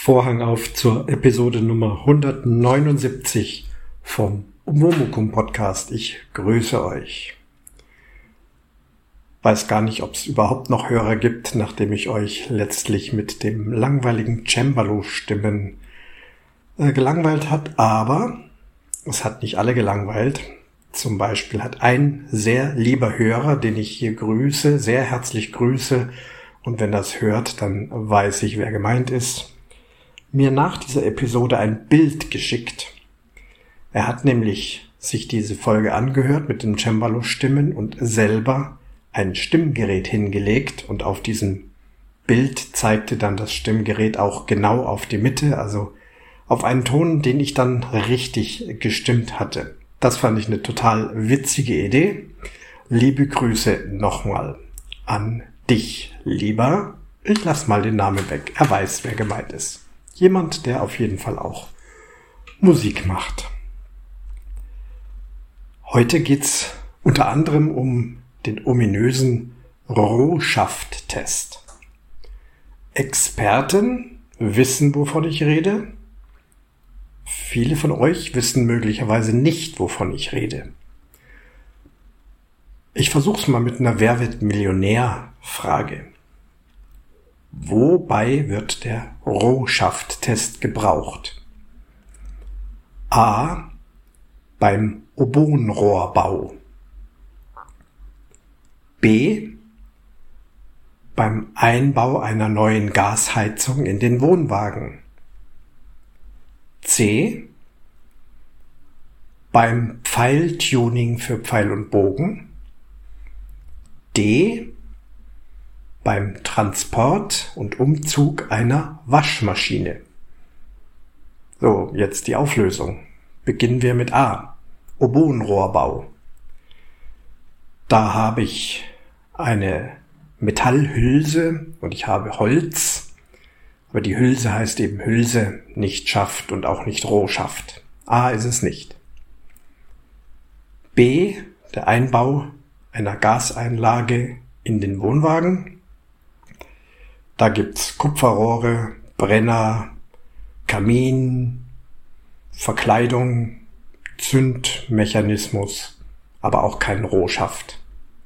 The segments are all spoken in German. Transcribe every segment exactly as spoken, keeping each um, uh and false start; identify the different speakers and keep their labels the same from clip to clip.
Speaker 1: Vorhang auf zur Episode Nummer hundertneunundsiebzig vom Umwomukum Podcast. Ich grüße euch. Weiß gar nicht, ob es überhaupt noch Hörer gibt, nachdem ich euch letztlich mit dem langweiligen Cembalo-Stimmen äh, gelangweilt hat, aber es hat nicht alle gelangweilt. Zum Beispiel hat ein sehr lieber Hörer, den ich hier grüße, sehr herzlich grüße, und wenn das hört, dann weiß ich, wer gemeint ist, mir nach dieser Episode ein Bild geschickt. Er hat nämlich sich diese Folge angehört mit den Cembalo-Stimmen und selber ein Stimmgerät hingelegt, und auf diesem Bild zeigte dann das Stimmgerät auch genau auf die Mitte, also auf einen Ton, den ich dann richtig gestimmt hatte. Das fand ich eine total witzige Idee. Liebe Grüße nochmal an dich, lieber. Ich lass mal den Namen weg. Er weiß, wer gemeint ist. Jemand, der auf jeden Fall auch Musik macht. Heute geht's unter anderem um den ominösen Rorschach-Test. Experten wissen, wovon ich rede. Viele von euch wissen möglicherweise nicht, wovon ich rede. Ich versuch's mal mit einer Wer wird Millionär-Frage. Wobei wird der Rorschach-Test gebraucht? A. Beim Oboenrohrbau. B. Beim Einbau einer neuen Gasheizung in den Wohnwagen. C. Beim Pfeiltuning für Pfeil und Bogen. D. Beim Transport und Umzug einer Waschmaschine. So, jetzt die Auflösung. Beginnen wir mit A. Oboenrohrbau. Da habe ich eine Metallhülse und ich habe Holz. Aber die Hülse heißt eben Hülse, nicht Schaft und auch nicht Rohschaft. A ist es nicht. B. Der Einbau einer Gaseinlage in den Wohnwagen. Da gibt's Kupferrohre, Brenner, Kamin, Verkleidung, Zündmechanismus, aber auch kein Rohschaft.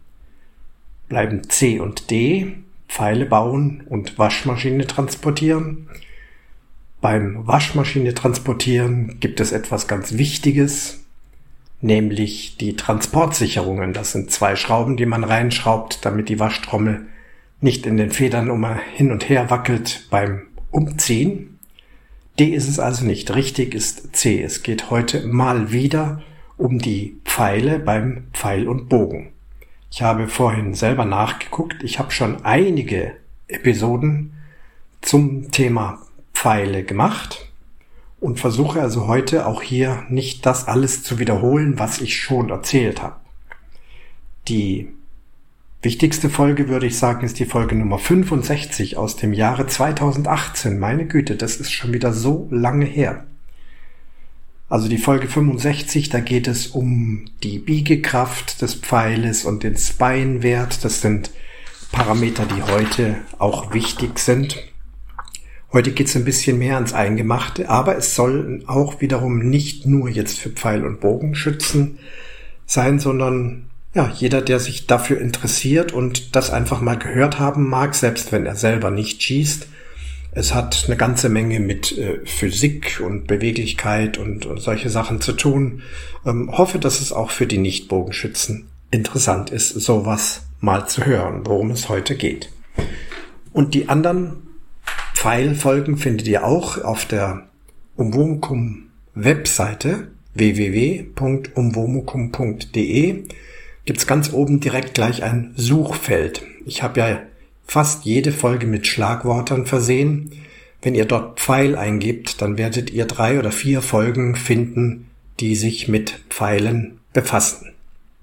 Speaker 1: Bleiben C und D, Pfeile bauen und Waschmaschine transportieren. Beim Waschmaschine transportieren gibt es etwas ganz Wichtiges, nämlich die Transportsicherungen. Das sind zwei Schrauben, die man reinschraubt, damit die Waschtrommel nicht in den Federn immer hin und her wackelt beim Umziehen. D ist es also nicht. Richtig ist C. Es geht heute mal wieder um die Pfeile beim Pfeil und Bogen. Ich habe vorhin selber nachgeguckt. Ich habe schon einige Episoden zum Thema Pfeile gemacht und versuche also heute auch hier nicht das alles zu wiederholen, was ich schon erzählt habe. Die wichtigste Folge, würde ich sagen, ist die Folge Nummer fünfundsechzig aus dem Jahre zweitausendachtzehn. Meine Güte, das ist schon wieder so lange her. Also die Folge fünfundsechzig, da geht es um die Biegekraft des Pfeiles und den Spine-Wert. Das sind Parameter, die heute auch wichtig sind. Heute geht es ein bisschen mehr ans Eingemachte, aber es soll auch wiederum nicht nur jetzt für Pfeil- und Bogenschützen sein, sondern ja, jeder, der sich dafür interessiert und das einfach mal gehört haben mag, selbst wenn er selber nicht schießt. Es hat eine ganze Menge mit äh, Physik und Beweglichkeit und, und solche Sachen zu tun. Ähm, hoffe, dass es auch für die Nicht-Bogenschützen interessant ist, sowas mal zu hören, worum es heute geht. Und die anderen Pfeilfolgen findet ihr auch auf der Umwomukum-Webseite w w w punkt umwomukum punkt d e. Gibt's ganz oben direkt gleich ein Suchfeld. Ich habe ja fast jede Folge mit Schlagwörtern versehen. Wenn ihr dort Pfeil eingebt, dann werdet ihr drei oder vier Folgen finden, die sich mit Pfeilen befassen.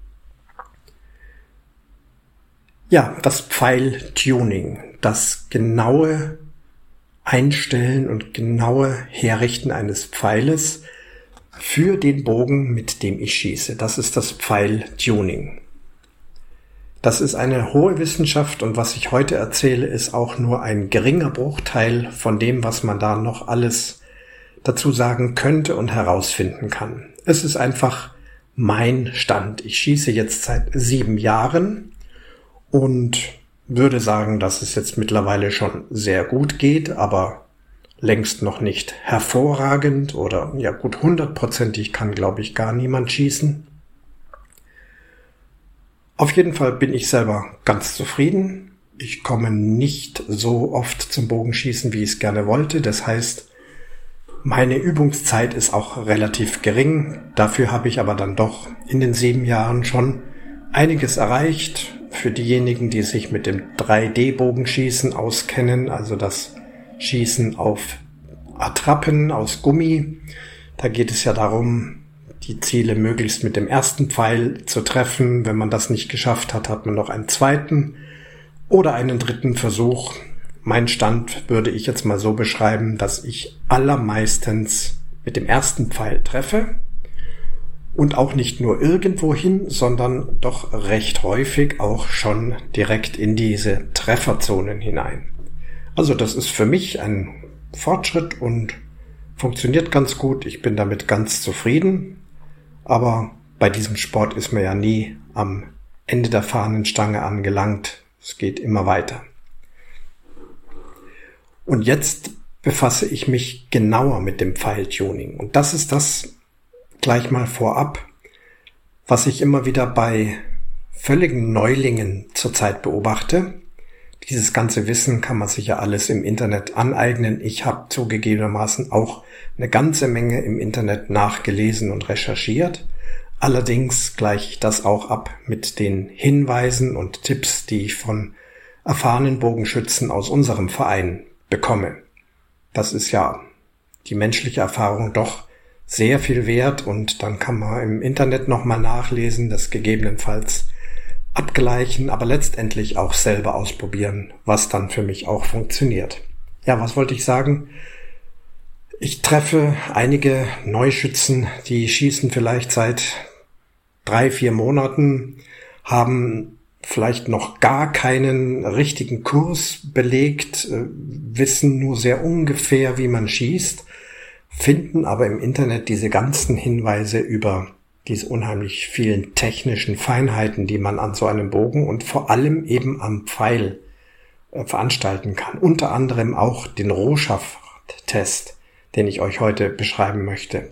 Speaker 1: Ja, das Pfeiltuning, das genaue Einstellen und genaue Herrichten eines Pfeiles für den Bogen, mit dem ich schieße. Das ist das Pfeiltuning. Das ist eine hohe Wissenschaft und was ich heute erzähle, ist auch nur ein geringer Bruchteil von dem, was man da noch alles dazu sagen könnte und herausfinden kann. Es ist einfach mein Stand. Ich schieße jetzt seit sieben Jahren und würde sagen, dass es jetzt mittlerweile schon sehr gut geht, aber längst noch nicht hervorragend oder ja gut hundertprozentig kann, glaube ich, gar niemand schießen. Auf jeden Fall bin ich selber ganz zufrieden. Ich komme nicht so oft zum Bogenschießen, wie ich es gerne wollte. Das heißt, meine Übungszeit ist auch relativ gering. Dafür habe ich aber dann doch in den sieben Jahren schon einiges erreicht. Für diejenigen, die sich mit dem drei D Bogenschießen auskennen, also das Schießen auf Attrappen aus Gummi, da geht es ja darum, die Ziele möglichst mit dem ersten Pfeil zu treffen. Wenn man das nicht geschafft hat, hat man noch einen zweiten oder einen dritten Versuch. Mein Stand würde ich jetzt mal so beschreiben, dass ich allermeistens mit dem ersten Pfeil treffe und auch nicht nur irgendwo hin, sondern doch recht häufig auch schon direkt in diese Trefferzonen hinein. Also das ist für mich ein Fortschritt und funktioniert ganz gut. Ich bin damit ganz zufrieden. Aber bei diesem Sport ist man ja nie am Ende der Fahnenstange angelangt. Es geht immer weiter. Und jetzt befasse ich mich genauer mit dem Pfeiltuning. Und das ist das gleich mal vorab, was ich immer wieder bei völligen Neulingen zurzeit beobachte. Dieses ganze Wissen kann man sich ja alles im Internet aneignen. Ich habe zugegebenermaßen auch eine ganze Menge im Internet nachgelesen und recherchiert. Allerdings gleiche ich das auch ab mit den Hinweisen und Tipps, die ich von erfahrenen Bogenschützen aus unserem Verein bekomme. Das ist ja die menschliche Erfahrung doch sehr viel wert und dann kann man im Internet nochmal nachlesen, das gegebenenfalls abgleichen, aber letztendlich auch selber ausprobieren, was dann für mich auch funktioniert. Ja, was wollte ich sagen? Ich treffe einige Neuschützen, die schießen vielleicht seit drei, vier Monaten, haben vielleicht noch gar keinen richtigen Kurs belegt, wissen nur sehr ungefähr, wie man schießt, finden aber im Internet diese ganzen Hinweise über diese unheimlich vielen technischen Feinheiten, die man an so einem Bogen und vor allem eben am Pfeil äh, veranstalten kann. Unter anderem auch den Rohschaft-Test, den ich euch heute beschreiben möchte.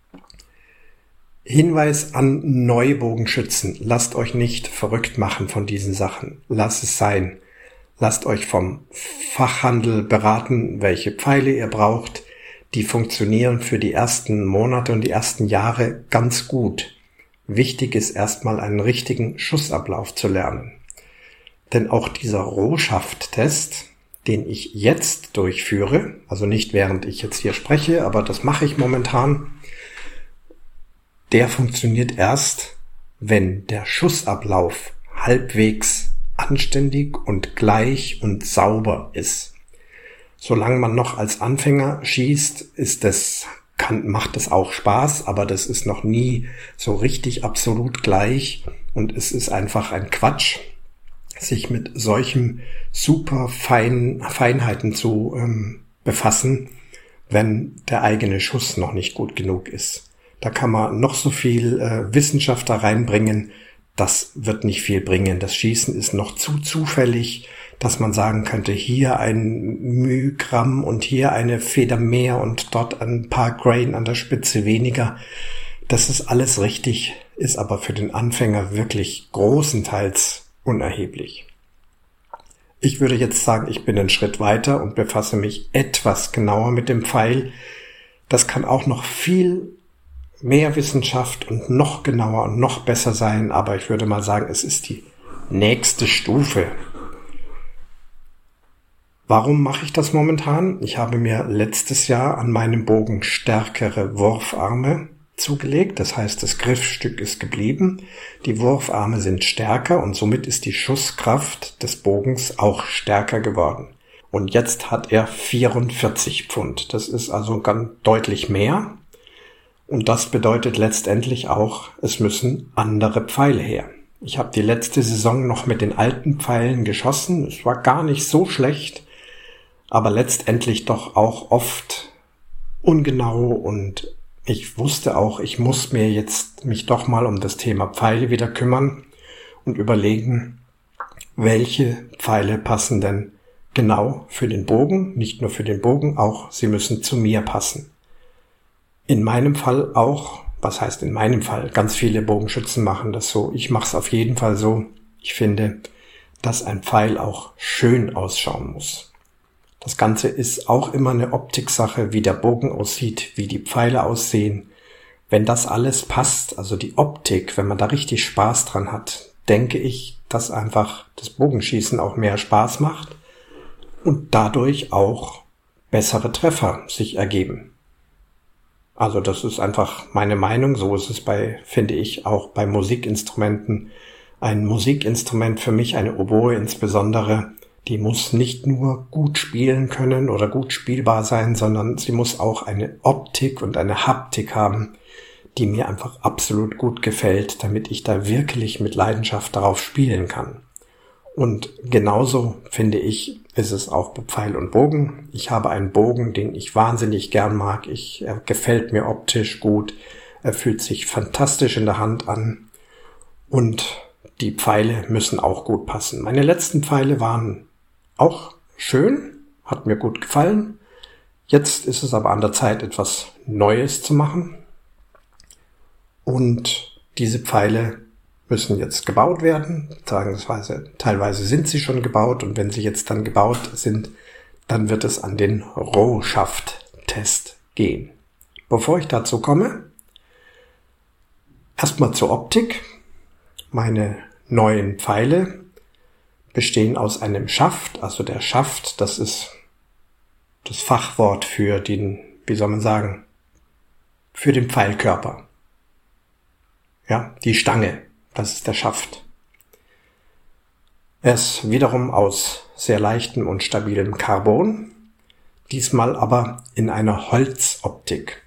Speaker 1: Hinweis an Neubogenschützen. Lasst euch nicht verrückt machen von diesen Sachen. Lasst es sein. Lasst euch vom Fachhandel beraten, welche Pfeile ihr braucht. Die funktionieren für die ersten Monate und die ersten Jahre ganz gut. Wichtig ist erstmal einen richtigen Schussablauf zu lernen. Denn auch dieser Rohschaft-Test, den ich jetzt durchführe, also nicht während ich jetzt hier spreche, aber das mache ich momentan, der funktioniert erst, wenn der Schussablauf halbwegs anständig und gleich und sauber ist. Solange man noch als Anfänger schießt, ist das, kann, macht es auch Spaß, aber das ist noch nie so richtig absolut gleich und es ist einfach ein Quatsch, sich mit solchen super feinen Feinheiten zu ähm, befassen, wenn der eigene Schuss noch nicht gut genug ist. Da kann man noch so viel äh, Wissenschaft da reinbringen, das wird nicht viel bringen. Das Schießen ist noch zu zufällig, dass man sagen könnte, hier ein Mühgramm und hier eine Feder mehr und dort ein paar Grain an der Spitze weniger. Das ist alles richtig, ist aber für den Anfänger wirklich großenteils unerheblich. Ich würde jetzt sagen, ich bin einen Schritt weiter und befasse mich etwas genauer mit dem Pfeil. Das kann auch noch viel mehr Wissenschaft und noch genauer und noch besser sein, aber ich würde mal sagen, es ist die nächste Stufe. Warum mache ich das momentan? Ich habe mir letztes Jahr an meinem Bogen stärkere Wurfarme zugelegt. Das heißt, das Griffstück ist geblieben. Die Wurfarme sind stärker und somit ist die Schusskraft des Bogens auch stärker geworden. Und jetzt hat er vierundvierzig Pfund. Das ist also ganz deutlich mehr. Und das bedeutet letztendlich auch, es müssen andere Pfeile her. Ich habe die letzte Saison noch mit den alten Pfeilen geschossen. Es war gar nicht so schlecht, aber letztendlich doch auch oft ungenau, und ich wusste auch, ich muss mir jetzt mich doch mal um das Thema Pfeile wieder kümmern und überlegen, welche Pfeile passen denn genau für den Bogen, nicht nur für den Bogen, auch sie müssen zu mir passen. In meinem Fall auch, was heißt in meinem Fall, ganz viele Bogenschützen machen das so. Ich mache es auf jeden Fall so. Ich finde, dass ein Pfeil auch schön ausschauen muss. Das Ganze ist auch immer eine Optiksache, wie der Bogen aussieht, wie die Pfeile aussehen. Wenn das alles passt, also die Optik, wenn man da richtig Spaß dran hat, denke ich, dass einfach das Bogenschießen auch mehr Spaß macht und dadurch auch bessere Treffer sich ergeben. Also das ist einfach meine Meinung. So ist es bei, finde ich, auch bei Musikinstrumenten. Ein Musikinstrument für mich, eine Oboe insbesondere, die muss nicht nur gut spielen können oder gut spielbar sein, sondern sie muss auch eine Optik und eine Haptik haben, die mir einfach absolut gut gefällt, damit ich da wirklich mit Leidenschaft darauf spielen kann. Und genauso, finde ich, ist es auch bei Pfeil und Bogen. Ich habe einen Bogen, den ich wahnsinnig gern mag. Ich, er gefällt mir optisch gut. Er fühlt sich fantastisch in der Hand an. Und die Pfeile müssen auch gut passen. Meine letzten Pfeile waren auch schön, hat mir gut gefallen. Jetzt ist es aber an der Zeit, etwas Neues zu machen. Und diese Pfeile müssen jetzt gebaut werden, beziehungsweise teilweise sind sie schon gebaut, und wenn sie jetzt dann gebaut sind, dann wird es an den Rohschafttest gehen. Bevor ich dazu komme, erstmal zur Optik. Meine neuen Pfeile bestehen aus einem Schaft, also der Schaft, das ist das Fachwort für den, wie soll man sagen, für den Pfeilkörper. Ja, die Stange. Das ist der Schaft. Er ist wiederum aus sehr leichtem und stabilem Carbon, diesmal aber in einer Holzoptik.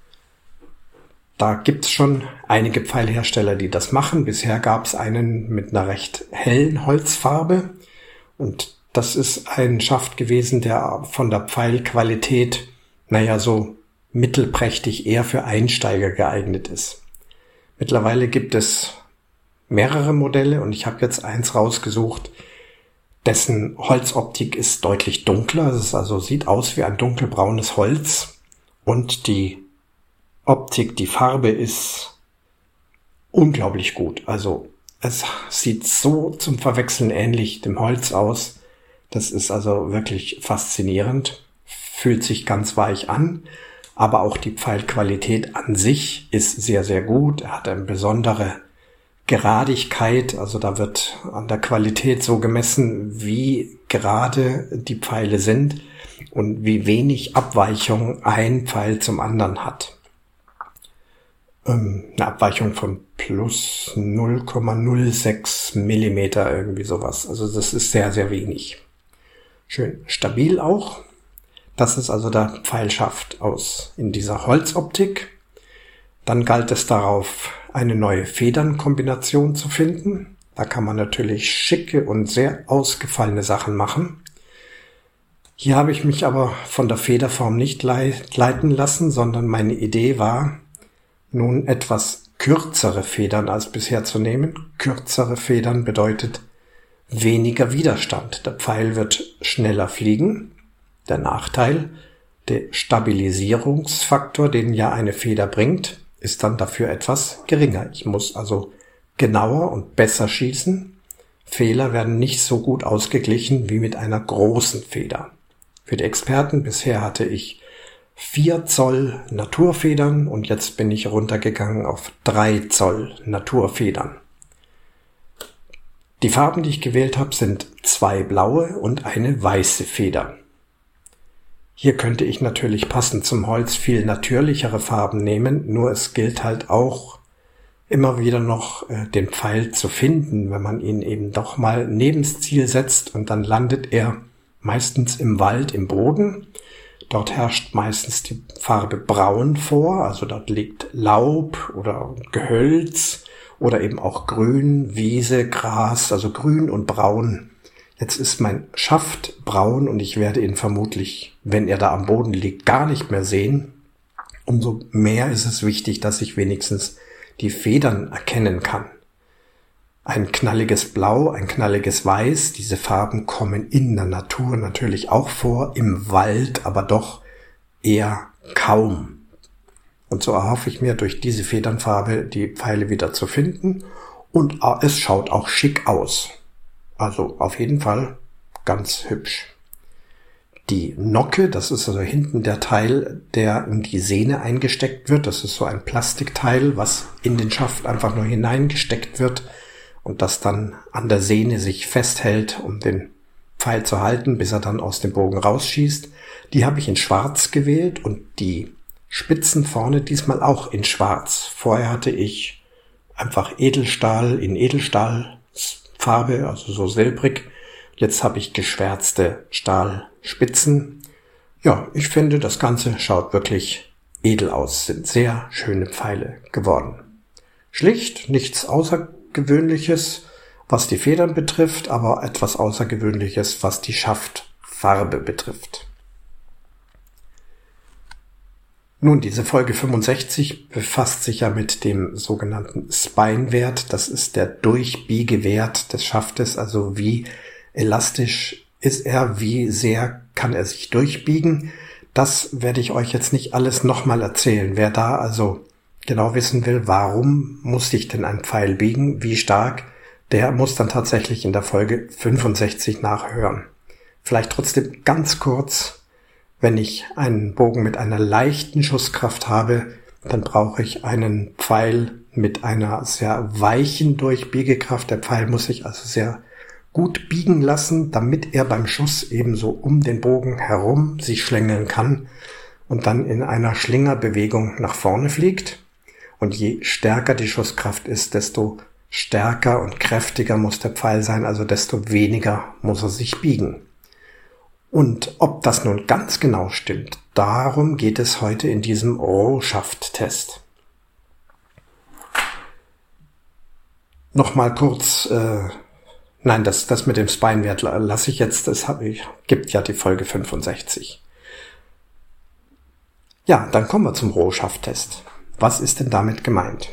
Speaker 1: Da gibt's schon einige Pfeilhersteller, die das machen. Bisher gab es einen mit einer recht hellen Holzfarbe, und das ist ein Schaft gewesen, der von der Pfeilqualität, naja, so mittelprächtig eher für Einsteiger geeignet ist. Mittlerweile gibt es mehrere Modelle, und ich habe jetzt eins rausgesucht, dessen Holzoptik ist deutlich dunkler. Es ist also, sieht aus wie ein dunkelbraunes Holz, und die Optik, die Farbe ist unglaublich gut. Also es sieht so zum Verwechseln ähnlich dem Holz aus. Das ist also wirklich faszinierend, fühlt sich ganz weich an, aber auch die Pfeilqualität an sich ist sehr, sehr gut. Er hat eine besondere Geradigkeit, also da wird an der Qualität so gemessen, wie gerade die Pfeile sind und wie wenig Abweichung ein Pfeil zum anderen hat. Ähm, eine Abweichung von plus null Komma null sechs Millimeter, irgendwie sowas. Also das ist sehr, sehr wenig. Schön stabil auch. Das ist also der Pfeilschaft aus in dieser Holzoptik. Dann galt es darauf, eine neue Federnkombination zu finden. Da kann man natürlich schicke und sehr ausgefallene Sachen machen. Hier habe ich mich aber von der Federform nicht leiten lassen, sondern meine Idee war, nun etwas kürzere Federn als bisher zu nehmen. Kürzere Federn bedeutet weniger Widerstand. Der Pfeil wird schneller fliegen. Der Nachteil, der Stabilisierungsfaktor, den ja eine Feder bringt, ist dann dafür etwas geringer. Ich muss also genauer und besser schießen. Fehler werden nicht so gut ausgeglichen wie mit einer großen Feder. Für die Experten bisher hatte ich vier Zoll Naturfedern, und jetzt bin ich runtergegangen auf drei Zoll Naturfedern. Die Farben, die ich gewählt habe, sind zwei blaue und eine weiße Feder. Hier könnte ich natürlich passend zum Holz viel natürlichere Farben nehmen, nur es gilt halt auch immer wieder noch äh, den Pfeil zu finden, wenn man ihn eben doch mal nebens Ziel setzt, und dann landet er meistens im Wald, im Boden. Dort herrscht meistens die Farbe braun vor, also dort liegt Laub oder Gehölz, oder eben auch Grün, Wiese, Gras, also grün und braun. Jetzt ist mein Schaft braun und ich werde ihn vermutlich, wenn er da am Boden liegt, gar nicht mehr sehen. Umso mehr ist es wichtig, dass ich wenigstens die Federn erkennen kann. Ein knalliges Blau, ein knalliges Weiß, diese Farben kommen in der Natur natürlich auch vor, im Wald, aber doch eher kaum. Und so erhoffe ich mir, durch diese Federnfarbe die Pfeile wieder zu finden und es schaut auch schick aus. Also auf jeden Fall ganz hübsch. Die Nocke, das ist also hinten der Teil, der in die Sehne eingesteckt wird. Das ist so ein Plastikteil, was in den Schaft einfach nur hineingesteckt wird und das dann an der Sehne sich festhält, um den Pfeil zu halten, bis er dann aus dem Bogen rausschießt. Die habe ich in Schwarz gewählt und die Spitzen vorne diesmal auch in Schwarz. Vorher hatte ich einfach Edelstahl in Edelstahlfarbe, also so silbrig. Jetzt habe ich geschwärzte Stahlspitzen. Ja, ich finde, das Ganze schaut wirklich edel aus. Sind sehr schöne Pfeile geworden. Schlicht, nichts Außergewöhnliches, was die Federn betrifft, aber etwas Außergewöhnliches, was die Schaftfarbe betrifft. Nun, diese Folge fünfundsechzig befasst sich ja mit dem sogenannten Spine-Wert. Das ist der Durchbiegewert des Schaftes, also wie elastisch ist er, wie sehr kann er sich durchbiegen. Das werde ich euch jetzt nicht alles nochmal erzählen. Wer da also genau wissen will, warum muss sich denn ein Pfeil biegen, wie stark, der muss dann tatsächlich in der Folge fünfundsechzig nachhören. Vielleicht trotzdem ganz kurz: Wenn ich einen Bogen mit einer leichten Schusskraft habe, dann brauche ich einen Pfeil mit einer sehr weichen Durchbiegekraft. Der Pfeil muss sich also sehr gut biegen lassen, damit er beim Schuss ebenso um den Bogen herum sich schlängeln kann und dann in einer Schlingerbewegung nach vorne fliegt. Und je stärker die Schusskraft ist, desto stärker und kräftiger muss der Pfeil sein, also desto weniger muss er sich biegen. Und ob das nun ganz genau stimmt, darum geht es heute in diesem Rohschaft-Test. Nochmal kurz, äh, nein, das, das mit dem Spine-Wert lasse ich jetzt, das hab ich, gibt ja die Folge fünfundsechzig. Ja, dann kommen wir zum Rohschaft-Test. Was ist denn damit gemeint?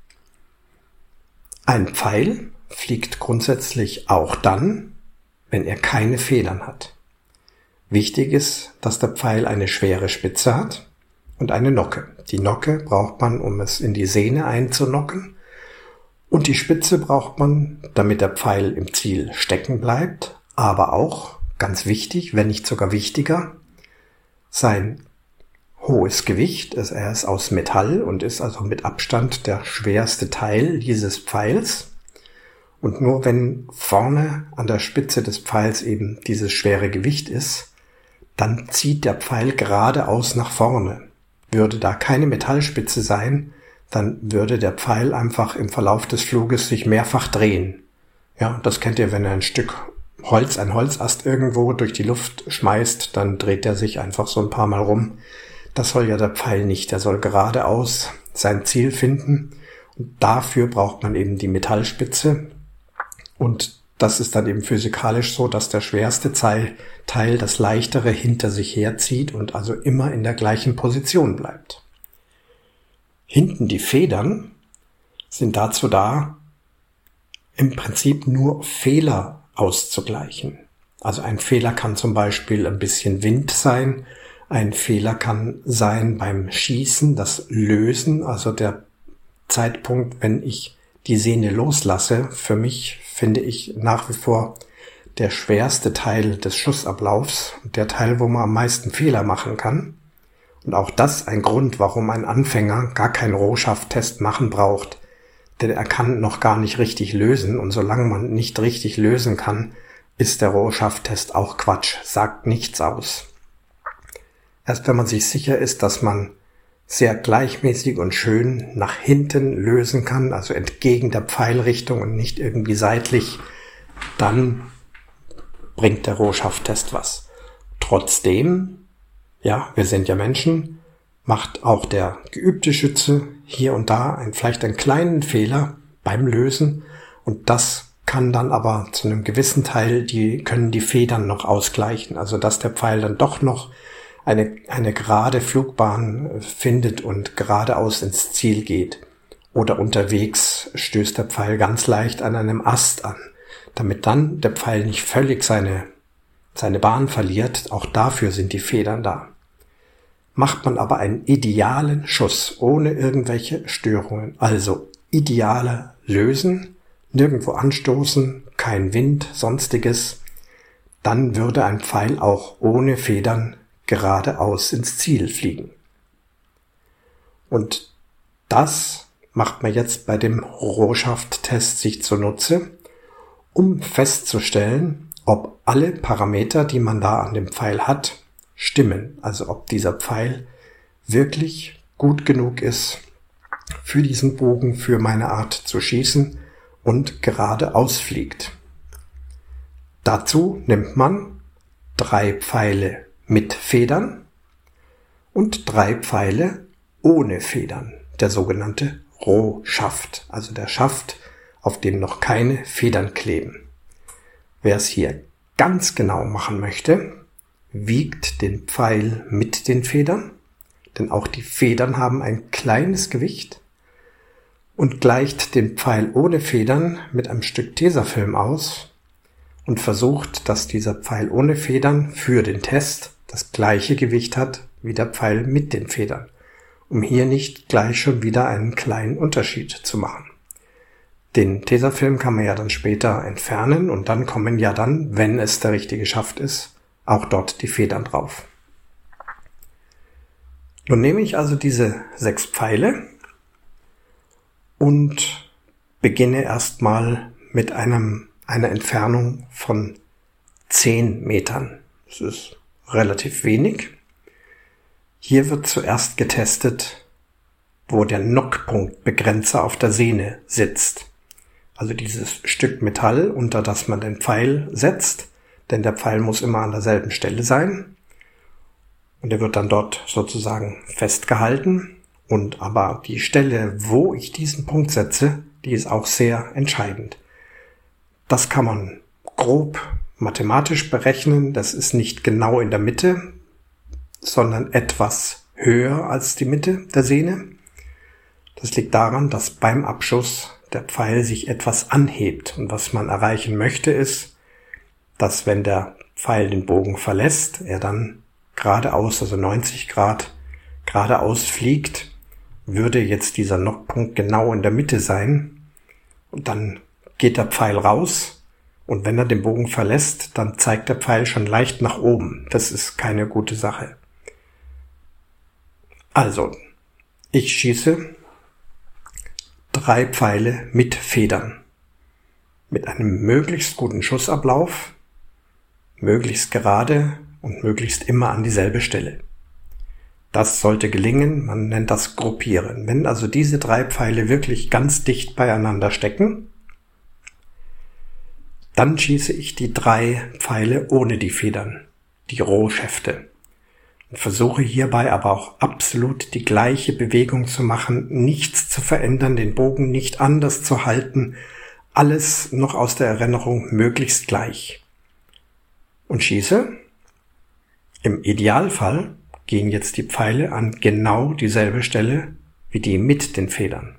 Speaker 1: Ein Pfeil fliegt grundsätzlich auch dann, wenn er keine Federn hat. Wichtig ist, dass der Pfeil eine schwere Spitze hat und eine Nocke. Die Nocke braucht man, um es in die Sehne einzunocken. Und die Spitze braucht man, damit der Pfeil im Ziel stecken bleibt. Aber auch, ganz wichtig, wenn nicht sogar wichtiger, sein hohes Gewicht. Er ist aus Metall und ist also mit Abstand der schwerste Teil dieses Pfeils. Und nur wenn vorne an der Spitze des Pfeils eben dieses schwere Gewicht ist, dann zieht der Pfeil geradeaus nach vorne. Würde da keine Metallspitze sein, dann würde der Pfeil einfach im Verlauf des Fluges sich mehrfach drehen. Ja, das kennt ihr, wenn ihr ein Stück Holz, ein Holzast irgendwo durch die Luft schmeißt, dann dreht er sich einfach so ein paar Mal rum. Das soll ja der Pfeil nicht. Der soll geradeaus sein Ziel finden. Und dafür braucht man eben die Metallspitze. Und das ist dann eben physikalisch so, dass der schwerste Teil das leichtere hinter sich herzieht und also immer in der gleichen Position bleibt. Hinten die Federn sind dazu da, im Prinzip nur Fehler auszugleichen. Also ein Fehler kann zum Beispiel ein bisschen Wind sein, ein Fehler kann sein beim Schießen, das Lösen, also der Zeitpunkt, wenn ich die Sehne loslasse. Für mich finde ich nach wie vor der schwerste Teil des Schussablaufs, der Teil, wo man am meisten Fehler machen kann. Und auch das ein Grund, warum ein Anfänger gar keinen Rohschafttest machen braucht, denn er kann noch gar nicht richtig lösen und solange man nicht richtig lösen kann, ist der Rohschafttest auch Quatsch, sagt nichts aus. Erst wenn man sich sicher ist, dass man sehr gleichmäßig und schön nach hinten lösen kann, also entgegen der Pfeilrichtung und nicht irgendwie seitlich, dann bringt der Rohschafttest was. Trotzdem, ja, wir sind ja Menschen, macht auch der geübte Schütze hier und da ein, vielleicht einen kleinen Fehler, beim Lösen. Und das kann dann aber zu einem gewissen Teil, die können die Federn noch ausgleichen. Also dass der Pfeil dann doch noch eine, eine gerade Flugbahn findet und geradeaus ins Ziel geht. Oder unterwegs stößt der Pfeil ganz leicht an einem Ast an, damit dann der Pfeil nicht völlig seine, seine Bahn verliert. Auch dafür sind die Federn da. Macht man aber einen idealen Schuss, ohne irgendwelche Störungen, also ideale Lösen, nirgendwo anstoßen, kein Wind, sonstiges, dann würde ein Pfeil auch ohne Federn geradeaus ins Ziel fliegen. Und das macht man jetzt bei dem Rohschafttest sich zunutze, um festzustellen, ob alle Parameter, die man da an dem Pfeil hat, stimmen. Also ob dieser Pfeil wirklich gut genug ist für diesen Bogen, für meine Art zu schießen und geradeaus fliegt. Dazu nimmt man drei Pfeile mit Federn und drei Pfeile ohne Federn, der sogenannte Rohschaft, also der Schaft, auf dem noch keine Federn kleben. Wer es hier ganz genau machen möchte, wiegt den Pfeil mit den Federn, denn auch die Federn haben ein kleines Gewicht, und gleicht den Pfeil ohne Federn mit einem Stück Tesafilm aus und versucht, dass dieser Pfeil ohne Federn für den Test das gleiche Gewicht hat wie der Pfeil mit den Federn, um hier nicht gleich schon wieder einen kleinen Unterschied zu machen. Den Tesafilm kann man ja dann später entfernen und dann kommen ja dann, wenn es der richtige Schaft ist, auch dort die Federn drauf. Nun nehme ich also diese sechs Pfeile und beginne erstmal mit einem, einer Entfernung von zehn Metern. Das ist relativ wenig. Hier wird zuerst getestet, wo der Nockpunktbegrenzer auf der Sehne sitzt. Also dieses Stück Metall, unter das man den Pfeil setzt, denn der Pfeil muss immer an derselben Stelle sein. Und er wird dann dort sozusagen festgehalten. Und aber die Stelle, wo ich diesen Punkt setze, die ist auch sehr entscheidend. Das kann man grob mathematisch berechnen. Das ist nicht genau in der Mitte, sondern etwas höher als die Mitte der Sehne. Das liegt daran, dass beim Abschuss der Pfeil sich etwas anhebt. Und was man erreichen möchte, ist, dass wenn der Pfeil den Bogen verlässt, er dann geradeaus, also neunzig Grad geradeaus fliegt, würde jetzt dieser Nockpunkt genau in der Mitte sein. Und dann geht der Pfeil raus und wenn er den Bogen verlässt, dann zeigt der Pfeil schon leicht nach oben. Das ist keine gute Sache. Also, ich schieße drei Pfeile mit Federn. Mit einem möglichst guten Schussablauf, möglichst gerade und möglichst immer an dieselbe Stelle. Das sollte gelingen, man nennt das Gruppieren. Wenn also diese drei Pfeile wirklich ganz dicht beieinander stecken, dann schieße ich die drei Pfeile ohne die Federn, die Rohschäfte. Und versuche hierbei aber auch absolut die gleiche Bewegung zu machen, nichts zu verändern, den Bogen nicht anders zu halten, alles noch aus der Erinnerung möglichst gleich. Und schieße. Im Idealfall gehen jetzt die Pfeile an genau dieselbe Stelle wie die mit den Federn.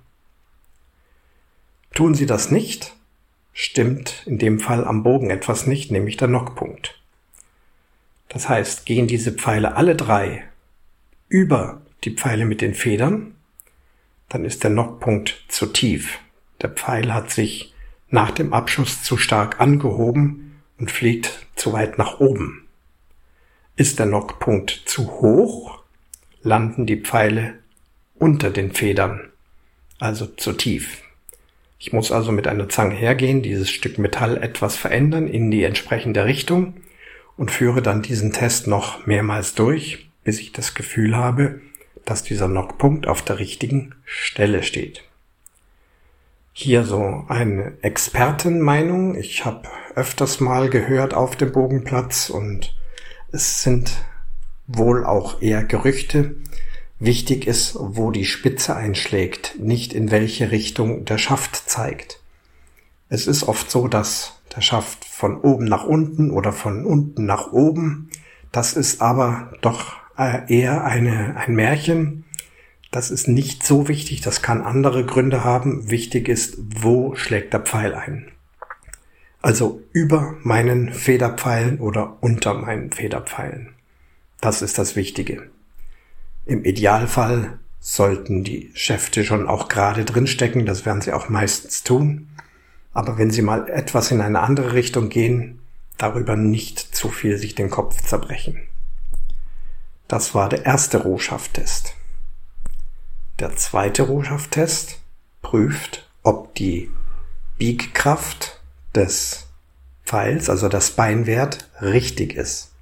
Speaker 1: Tun sie das nicht, stimmt in dem Fall am Bogen etwas nicht, nämlich der Nockpunkt. Das heißt, gehen diese Pfeile alle drei über die Pfeile mit den Federn, dann ist der Nockpunkt zu tief. Der Pfeil hat sich nach dem Abschuss zu stark angehoben und fliegt zu weit nach oben. Ist der Nockpunkt zu hoch, landen die Pfeile unter den Federn, also zu tief. Ich muss also mit einer Zange hergehen, dieses Stück Metall etwas verändern in die entsprechende Richtung und führe dann diesen Test noch mehrmals durch, bis ich das Gefühl habe, dass dieser Nockpunkt auf der richtigen Stelle steht. Hier so eine Expertenmeinung. Ich habe öfters mal gehört auf dem Bogenplatz und es sind wohl auch eher Gerüchte, Wichtig ist, wo die Spitze einschlägt, nicht in welche Richtung der Schaft zeigt. Es ist oft so, dass der Schaft von oben nach unten oder von unten nach oben, das ist aber doch eher eine, ein Märchen. Das ist nicht so wichtig, das kann andere Gründe haben. Wichtig ist, wo schlägt der Pfeil ein. Also über meinen Federpfeilen oder unter meinen Federpfeilen. Das ist das Wichtige. Im Idealfall sollten die Schäfte schon auch gerade drin stecken, das werden sie auch meistens tun. Aber wenn sie mal etwas in eine andere Richtung gehen, darüber nicht zu viel sich den Kopf zerbrechen. Das war der erste Rohschafttest. Der zweite Rohschafttest prüft, ob die Biegkraft des Pfeils, also der Spine-Wert, richtig ist.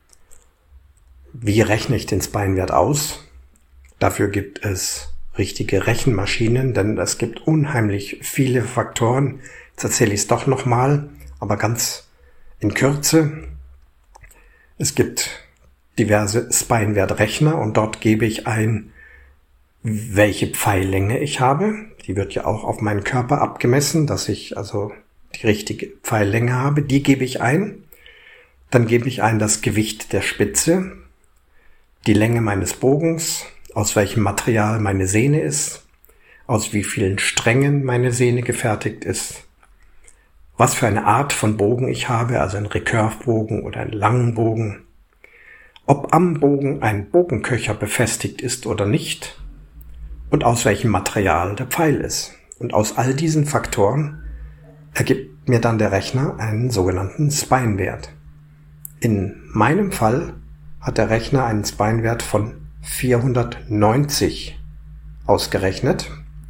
Speaker 1: Wie rechne ich den Spine-Wert aus? Dafür gibt es richtige Rechenmaschinen, denn es gibt unheimlich viele Faktoren. Jetzt erzähle ich es doch nochmal, aber ganz in Kürze. Es gibt diverse Spine-Wert-Rechner und dort gebe ich ein, welche Pfeillänge ich habe. Die wird ja auch auf meinen Körper abgemessen, dass ich also die richtige Pfeillänge habe. Die gebe ich ein. Dann gebe ich ein das Gewicht der Spitze, die Länge meines Bogens, aus welchem Material meine Sehne ist, aus wie vielen Strängen meine Sehne gefertigt ist, was für eine Art von Bogen ich habe, also ein Recurve-Bogen oder einen langen Bogen, ob am Bogen ein Bogenköcher befestigt ist oder nicht und aus welchem Material der Pfeil ist. Und aus all diesen Faktoren ergibt mir dann der Rechner einen sogenannten Spine-Wert. In meinem Fall hat der Rechner einen Spine-Wert von vierhundertneunzig ausgerechnet.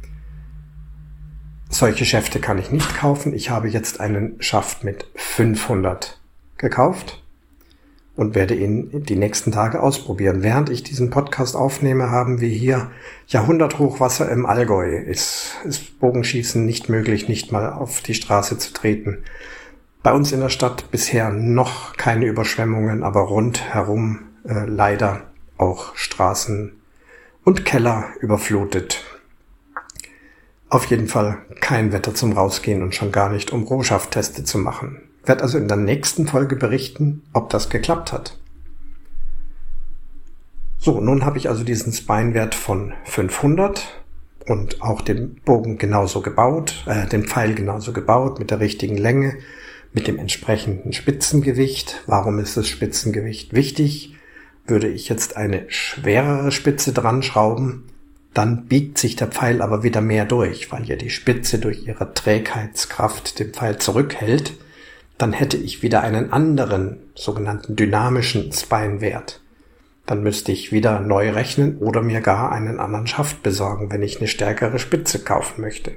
Speaker 1: Solche Schäfte kann ich nicht kaufen. Ich habe jetzt einen Schaft mit fünfhundert gekauft und werde ihn die nächsten Tage ausprobieren. Während ich diesen Podcast aufnehme, haben wir hier Jahrhunderthochwasser im Allgäu. Es ist Bogenschießen nicht möglich, nicht mal auf die Straße zu treten. Bei uns in der Stadt bisher noch keine Überschwemmungen, aber rundherum äh, leider auch Straßen und Keller überflutet. Auf jeden Fall kein Wetter zum Rausgehen und schon gar nicht, um Rohschaftteste zu machen. Ich werde also in der nächsten Folge berichten, ob das geklappt hat. So, nun habe ich also diesen Spine-Wert von fünfhundert und auch den Bogen genauso gebaut, äh, den Pfeil genauso gebaut, mit der richtigen Länge, mit dem entsprechenden Spitzengewicht. Warum ist das Spitzengewicht wichtig? Würde ich jetzt eine schwerere Spitze dran schrauben, dann biegt sich der Pfeil aber wieder mehr durch, weil ja die Spitze durch ihre Trägheitskraft den Pfeil zurückhält. Dann hätte ich wieder einen anderen, sogenannten dynamischen Spine-Wert. Dann müsste ich wieder neu rechnen oder mir gar einen anderen Schaft besorgen, wenn ich eine stärkere Spitze kaufen möchte.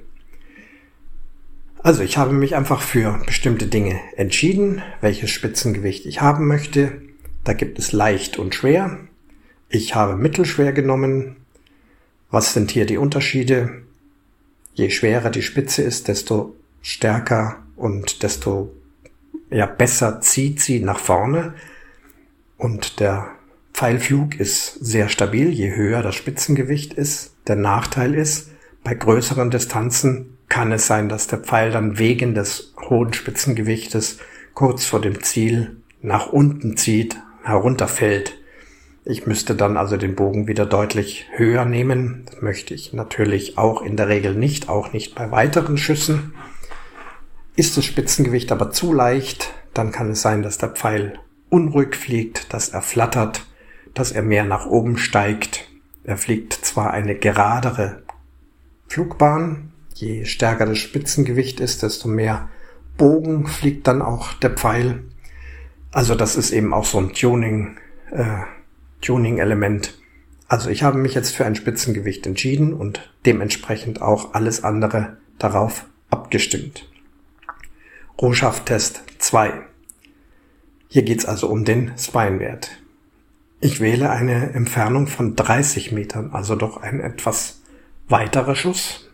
Speaker 1: Also ich habe mich einfach für bestimmte Dinge entschieden, welches Spitzengewicht ich haben möchte. Da gibt es leicht und schwer. Ich habe mittelschwer genommen. Was sind hier die Unterschiede? Je schwerer die Spitze ist, desto stärker und desto ja, besser zieht sie nach vorne. Und der Pfeilflug ist sehr stabil, je höher das Spitzengewicht ist. Der Nachteil ist, bei größeren Distanzen kann es sein, dass der Pfeil dann wegen des hohen Spitzengewichtes kurz vor dem Ziel nach unten zieht, herunterfällt. Ich müsste dann also den Bogen wieder deutlich höher nehmen. Das möchte ich natürlich auch in der Regel nicht, auch nicht bei weiteren Schüssen. Ist das Spitzengewicht aber zu leicht, dann kann es sein, dass der Pfeil unruhig fliegt, dass er flattert, dass er mehr nach oben steigt. Er fliegt zwar eine geradere Flugbahn, je stärker das Spitzengewicht ist, desto mehr Bogen fliegt dann auch der Pfeil. Also das ist eben auch so ein Tuning, äh, Tuning-Element. Also ich habe mich jetzt für ein Spitzengewicht entschieden und dementsprechend auch alles andere darauf abgestimmt. Rohschafttest zwei. Hier geht es also um den Spine-Wert. Ich wähle eine Entfernung von dreißig Metern, also doch ein etwas weiterer Schuss.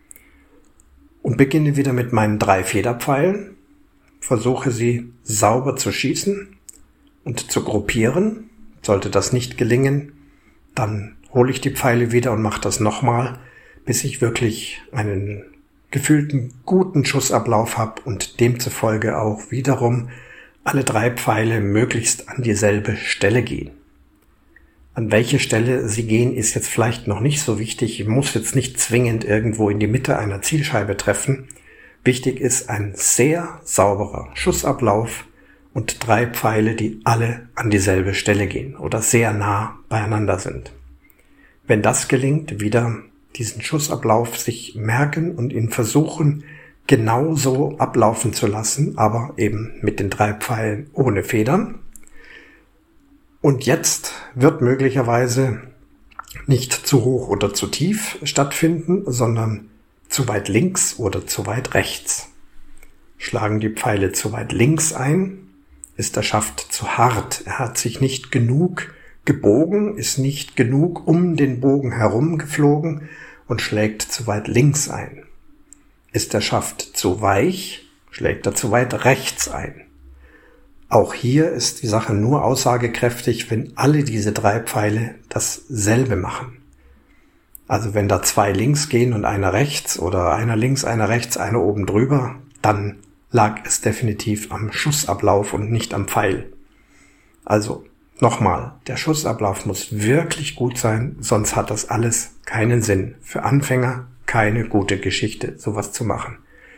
Speaker 1: Und beginne wieder mit meinen drei Federpfeilen, versuche sie sauber zu schießen und zu gruppieren. Sollte das nicht gelingen, dann hole ich die Pfeile wieder und mache das nochmal, bis ich wirklich einen gefühlten guten Schussablauf habe und demzufolge auch wiederum alle drei Pfeile möglichst an dieselbe Stelle gehen. An welche Stelle sie gehen, ist jetzt vielleicht noch nicht so wichtig. Ich muss jetzt nicht zwingend irgendwo in die Mitte einer Zielscheibe treffen. Wichtig ist ein sehr sauberer Schussablauf und drei Pfeile, die alle an dieselbe Stelle gehen oder sehr nah beieinander sind. Wenn das gelingt, wieder diesen Schussablauf sich merken und ihn versuchen, genauso ablaufen zu lassen, aber eben mit den drei Pfeilen ohne Federn. Und jetzt wird möglicherweise nicht zu hoch oder zu tief stattfinden, sondern zu weit links oder zu weit rechts. Schlagen die Pfeile zu weit links ein, ist der Schaft zu hart. Er hat sich nicht genug gebogen, ist nicht genug um den Bogen herum geflogen und schlägt zu weit links ein. Ist der Schaft zu weich, schlägt er zu weit rechts ein. Auch hier ist die Sache nur aussagekräftig, wenn alle diese drei Pfeile dasselbe machen. Also wenn da zwei links gehen und einer rechts oder einer links, einer rechts, einer oben drüber, dann lag es definitiv am Schussablauf und nicht am Pfeil. Also nochmal, der Schussablauf muss wirklich gut sein, sonst hat das alles keinen Sinn. Für Anfänger keine gute Geschichte, sowas zu machen.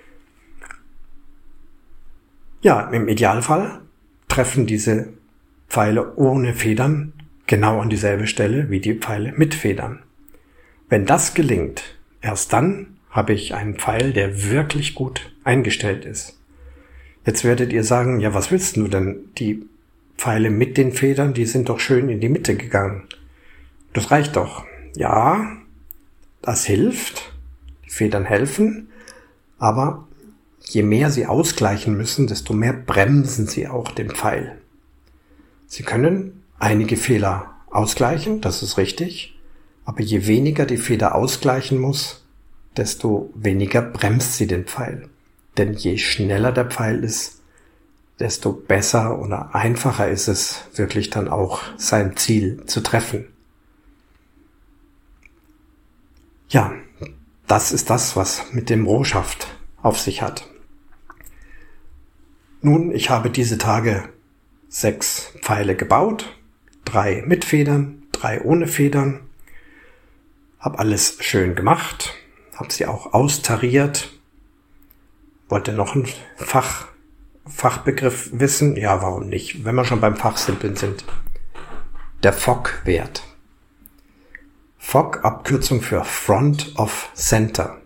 Speaker 1: Ja, im Idealfall treffen diese Pfeile ohne Federn genau an dieselbe Stelle wie die Pfeile mit Federn. Wenn das gelingt, erst dann habe ich einen Pfeil, der wirklich gut eingestellt ist. Jetzt werdet ihr sagen, ja, was willst du denn? Die Pfeile mit den Federn, die sind doch schön in die Mitte gegangen. Das reicht doch. Ja, das hilft. Die Federn helfen. Aber je mehr sie ausgleichen müssen, desto mehr bremsen sie auch den Pfeil. Sie können einige Fehler ausgleichen, das ist richtig. Aber je weniger die Feder ausgleichen muss, desto weniger bremst sie den Pfeil. Denn je schneller der Pfeil ist, desto besser oder einfacher ist es, wirklich dann auch sein Ziel zu treffen. Ja, das ist das, was mit dem Rohschaft auf sich hat. Nun, ich habe diese Tage sechs Pfeile gebaut, drei mit Federn, drei ohne Federn, habe alles schön gemacht, habe sie auch austariert. Wollt ihr noch einen Fach, Fachbegriff wissen? Ja, warum nicht? Wenn wir schon beim Fachsimpeln sind. Der F O C-Wert. F O C, Abkürzung für Front of Center.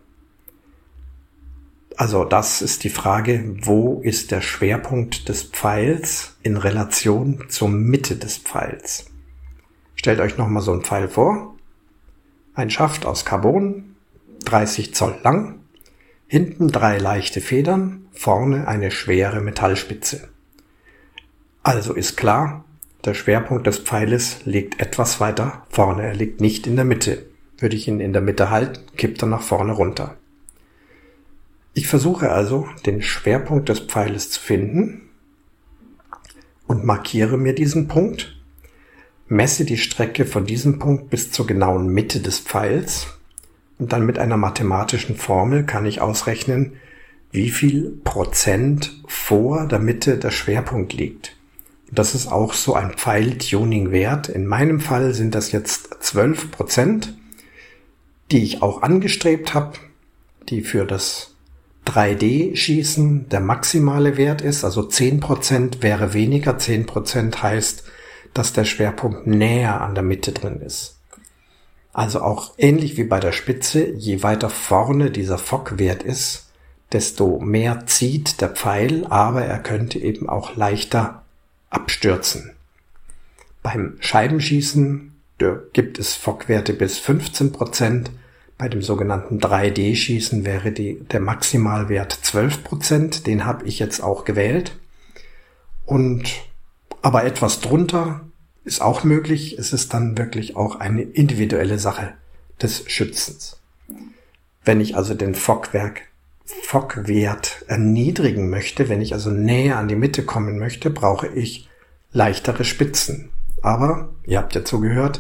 Speaker 1: Also das ist die Frage, wo ist der Schwerpunkt des Pfeils in Relation zur Mitte des Pfeils? Stellt euch nochmal so einen Pfeil vor. Ein Schaft aus Carbon, dreißig Zoll lang. Hinten drei leichte Federn, vorne eine schwere Metallspitze. Also ist klar, der Schwerpunkt des Pfeiles liegt etwas weiter vorne, er liegt nicht in der Mitte. Würde ich ihn in der Mitte halten, kippt er nach vorne runter. Ich versuche also, den Schwerpunkt des Pfeiles zu finden und markiere mir diesen Punkt, messe die Strecke von diesem Punkt bis zur genauen Mitte des Pfeils. Und dann mit einer mathematischen Formel kann ich ausrechnen, wie viel Prozent vor der Mitte der Schwerpunkt liegt. Und das ist auch so ein Pfeil-Tuning-Wert. In meinem Fall sind das jetzt zwölf Prozent, die ich auch angestrebt habe, die für das drei D-Schießen der maximale Wert ist. Also zehn Prozent wäre weniger. zehn Prozent heißt, dass der Schwerpunkt näher an der Mitte drin ist. Also auch ähnlich wie bei der Spitze, je weiter vorne dieser F O C-Wert ist, desto mehr zieht der Pfeil, aber er könnte eben auch leichter abstürzen. Beim Scheibenschießen gibt es F O C-Werte bis fünfzehn Prozent, bei dem sogenannten drei D-Schießen wäre die, der Maximalwert zwölf Prozent, den habe ich jetzt auch gewählt. Und aber etwas drunter ist auch möglich. Es ist dann wirklich auch eine individuelle Sache des Schützens. Wenn ich also den F O C-Wert erniedrigen möchte, wenn ich also näher an die Mitte kommen möchte, brauche ich leichtere Spitzen. Aber, ihr habt ja zugehört,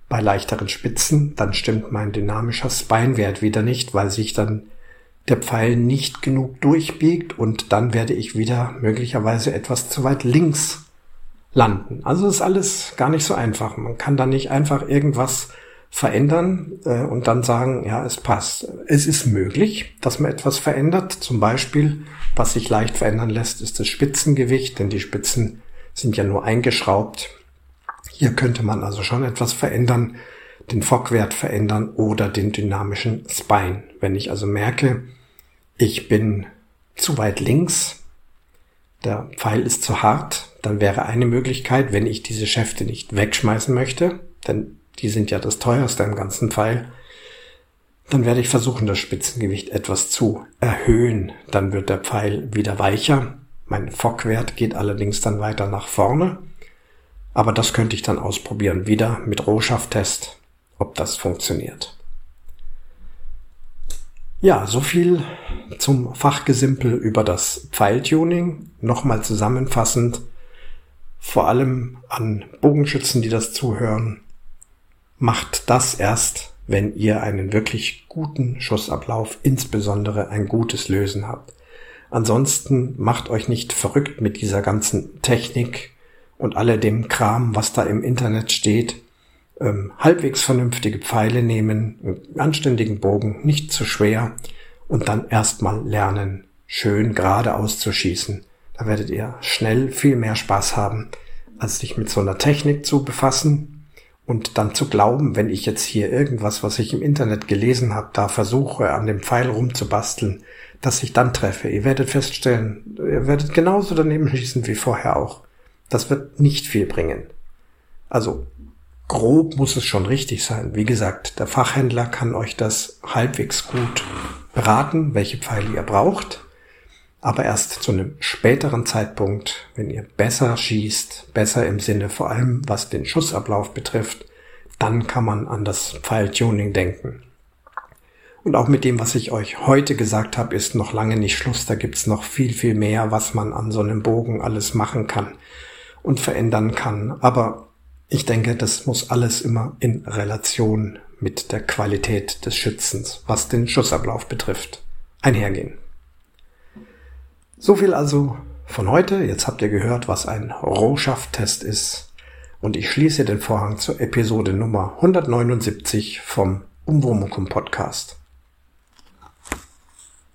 Speaker 1: Bei leichteren Spitzen, dann stimmt mein dynamischer Spine-Wert wieder nicht, weil sich dann der Pfeil nicht genug durchbiegt und dann werde ich wieder möglicherweise etwas zu weit links landen. Also ist alles gar nicht so einfach. Man kann da nicht einfach irgendwas verändern äh, und dann sagen, ja, es passt. Es ist möglich, dass man etwas verändert. Zum Beispiel, was sich leicht verändern lässt, ist das Spitzengewicht, denn die Spitzen sind ja nur eingeschraubt. Hier könnte man also schon etwas verändern, den Fockwert verändern oder den dynamischen Spine. Wenn ich also merke, ich bin zu weit links, der Pfeil ist zu hart, dann wäre eine Möglichkeit, wenn ich diese Schäfte nicht wegschmeißen möchte, denn die sind ja das teuerste im ganzen Pfeil, dann werde ich versuchen, das Spitzengewicht etwas zu erhöhen. Dann wird der Pfeil wieder weicher. Mein Fockwert geht allerdings dann weiter nach vorne. Aber das könnte ich dann ausprobieren, wieder mit Rohschafttest, ob das funktioniert. Ja, so viel zum Fachgesimpel über das Pfeiltuning. Nochmal zusammenfassend, vor allem an Bogenschützen, die das zuhören, macht das erst, wenn ihr einen wirklich guten Schussablauf, insbesondere ein gutes Lösen habt. Ansonsten macht euch nicht verrückt mit dieser ganzen Technik und alle dem Kram, was da im Internet steht. Ähm, halbwegs vernünftige Pfeile nehmen, einen anständigen Bogen, nicht zu schwer und dann erstmal lernen, schön geradeaus zu schießen. Da werdet ihr schnell viel mehr Spaß haben, als sich mit so einer Technik zu befassen und dann zu glauben, wenn ich jetzt hier irgendwas, was ich im Internet gelesen habe, da versuche, an dem Pfeil rumzubasteln, dass ich dann treffe. Ihr werdet feststellen, ihr werdet genauso daneben schießen wie vorher auch. Das wird nicht viel bringen. Also grob muss es schon richtig sein. Wie gesagt, der Fachhändler kann euch das halbwegs gut beraten, welche Pfeile ihr braucht. Aber erst zu einem späteren Zeitpunkt, wenn ihr besser schießt, besser im Sinne vor allem, was den Schussablauf betrifft, dann kann man an das Pfeiltuning denken. Und auch mit dem, was ich euch heute gesagt habe, ist noch lange nicht Schluss. Da gibt's noch viel, viel mehr, was man an so einem Bogen alles machen kann und verändern kann. Aber ich denke, das muss alles immer in Relation mit der Qualität des Schützens, was den Schussablauf betrifft, einhergehen. So viel also von heute. Jetzt habt ihr gehört, was ein Rohschafttest ist. Und ich schließe den Vorhang zur Episode Nummer hundertneunundsiebzig vom Umwomukum Podcast.